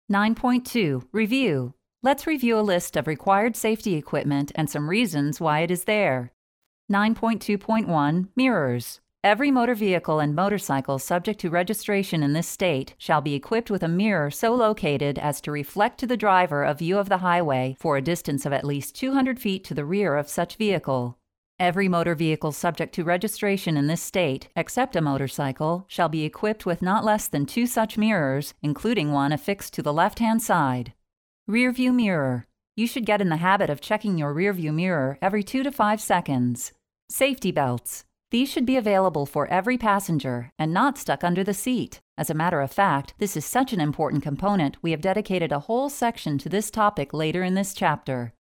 9.2 Review. Let's review a list of required safety equipment and some reasons why it is there. 9.2.1 Mirrors. Every motor vehicle and motorcycle subject to registration in this state shall be equipped with a mirror so located as to reflect to the driver a view of the highway for a distance of at least 200 feet to the rear of such vehicle. Every motor vehicle subject to registration in this state, except a motorcycle, shall be equipped with not less than 2 such mirrors, including one affixed to the left-hand side. Rear view mirror. You should get in the habit of checking your rear view mirror every 2 to 5 seconds. Safety belts. These should be available for every passenger and not stuck under the seat. As a matter of fact, this is such an important component we have dedicated a whole section to this topic later in this chapter.